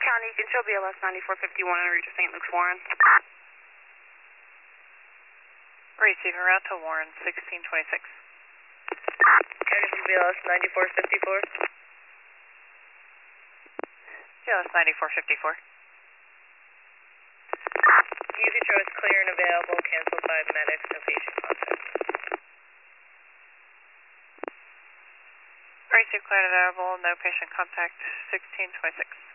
County, you can show BLS 9451 and reach St. Luke's Warren. Receiving route to Warren, 1626. County from BLS 9454. BLS 9454. Easy show is clear and available, canceled by medics, no patient contact. Receive clear and available, no patient contact, 1626.